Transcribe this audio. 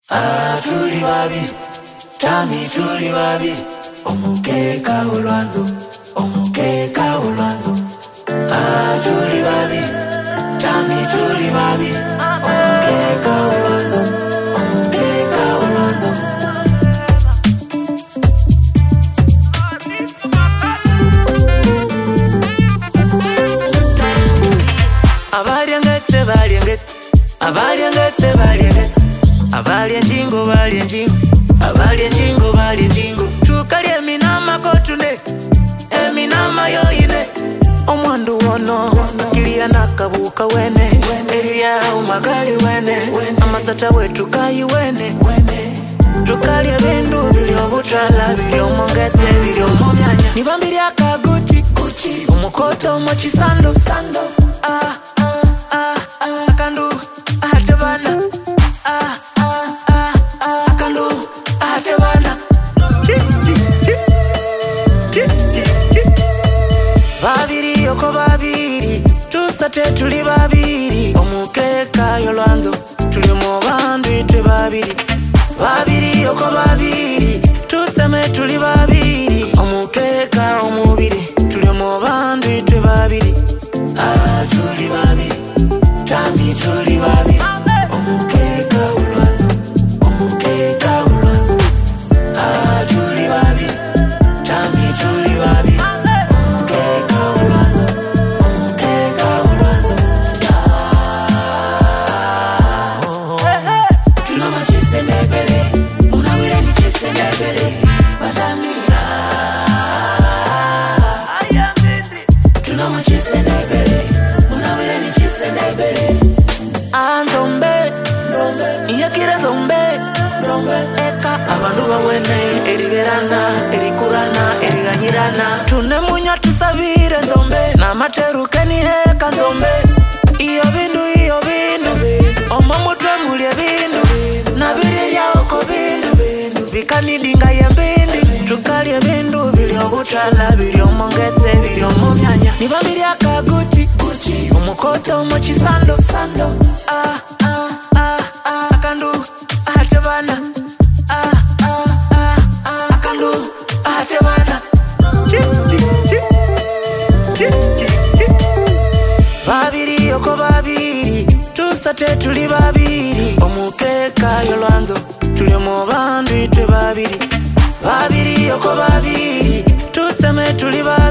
Tuli babiri, tami tuli babiri, omukeka olwanzo, omukeka olwanzo. Tuli babiri, tami tuli babiri, omukeka olwanzo, omukeka olwanzo. Abalyengetse balyengetse, abalyengetse balyengetse, abalya njingo balya njingo, abalya njingo balya njingo. Tukalya eminama kotune, eminama yoyine. Omwandu wono kilya nakabuka wene, erya umagali wene, amasata wetu kayi wene. Tukalya bindu bilyo butala, bilyo mongetse, bilyo momyanya. Nibambirya akaguchi, umukoto mochisando, kandu atebana, kandu atebana. Babiri yoko babiri, tusate tuli babiri, omukeka yolwanzo, tuli mu bandu itwe babiri. Babiri yoko babiri, tuseme tuli babiri, omukeka omubiri, tuli mu bandu itwe babiri. Tuli babiri, tami tuli babiri, omukeka olwanzo, omukeka olwanzo. Tuli babiri, tami tuli babiri, omukeka olwanzo, omukeka olwanzo. Tunoma chisenebele, unawire ni chisenebele, batamira. Tunoma chisenebele, unawire ni chisenebele. Anzombe, iyakira zombe, eka abandu bawene, erigerana, erikurana, eriganyirana. Tunemunywa tusabire zombe, na materukeni heka zombe. Iyo bindu, omamutwe mulye bindu, na birya oko bindu, bikanidinga ya mbindi. Tukalya bindu bilyo butala, bilyo mongetse, bilyo momyanya. Nibambirya akaguchi, umukoto mochisando, kandu atebana, kandu atebana. Babiri yoko babiri, tusate tuli babiri, omukeka yolwanzo, tuli mu bandu itwe babiri. Babiri yoko babiri, tuseme tuli babiri.